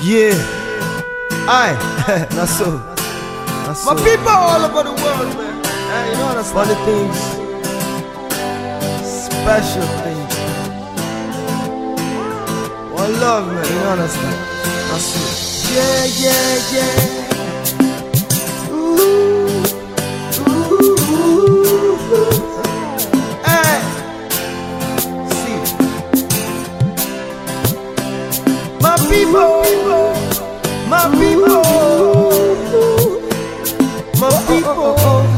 Yeah, aye, that's so. That's My so. people all over the world, man. You know what I'm Funny things, special things. One love, man. You know understand? That's it. Yeah, yeah, yeah. Ooh, ooh, hey. See, My people, my people, my people.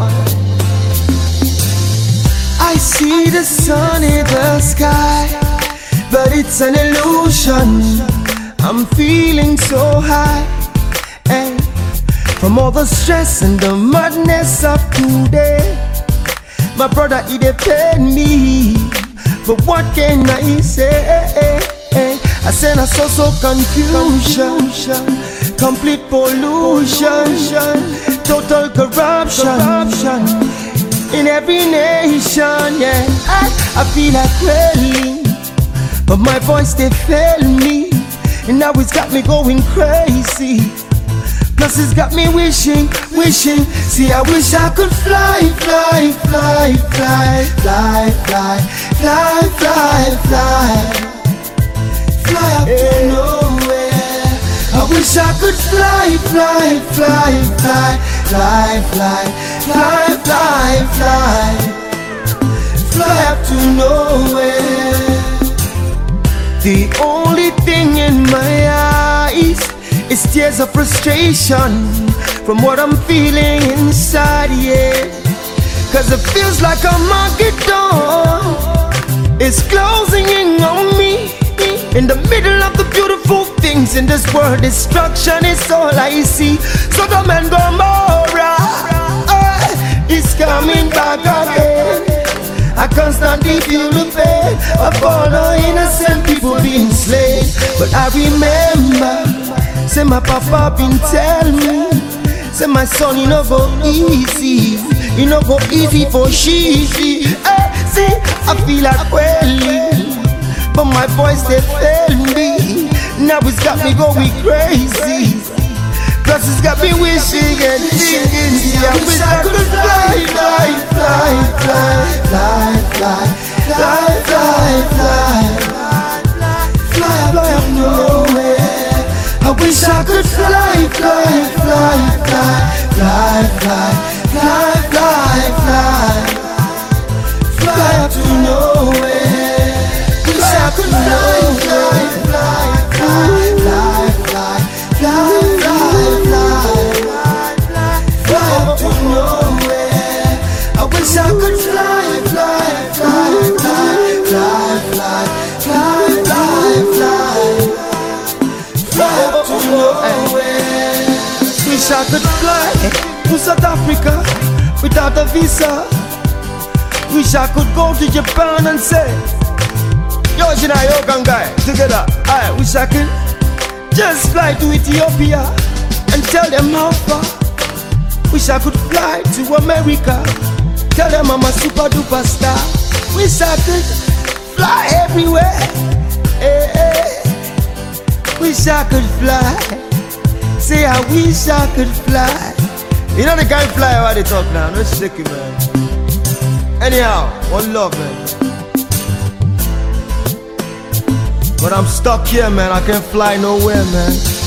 I see the sun in the sky, but it's an illusion. I'm feeling so high, hey, from all the stress and the madness of today. My brother, he dey pain me, but what can I say? I said I saw so confusion, complete pollution, total corruption in every nation. Yeah, I feel like wailing, but my voice they fail me, and now it's got me going crazy. Plus it's got me wishing. See, I wish I could fly up to nowhere. I wish I could fly up to nowhere. The only thing in my eyes is tears of frustration from what I'm feeling inside, yeah. Cause it feels like a market door is closing in on me. In the middle of the beautiful things in this world, destruction is all I see. Sodom and Gomorrah is coming back again. I constantly feel the pain of all the innocent people being slain. But I remember, say my papa been tell me, say my son, you know go easy, you know go easy for she. See, I feel like wailing, but my voice they fail me. Now it's got me going crazy, cause it's got me wishing and thinking. See, I wish I could fly up nowhere. I wish I could fly up to nowhere. Wish I could fly up to nowhere. I wish I could fly up to nowhere. Wish I could fly to South Africa without a visa. Wish I could go to Japan and say, yo, Jina, yo, Gangai, together. I wish I could just fly to Ethiopia and tell them how far. Wish I could fly to America, tell them I'm a super duper star. Wish I could fly everywhere. Wish I could fly. Say I wish I could fly. You know the kind of fly how they talk now, no shaking, man. Anyhow, one love, man. But I'm stuck here, man. I can't fly nowhere, man.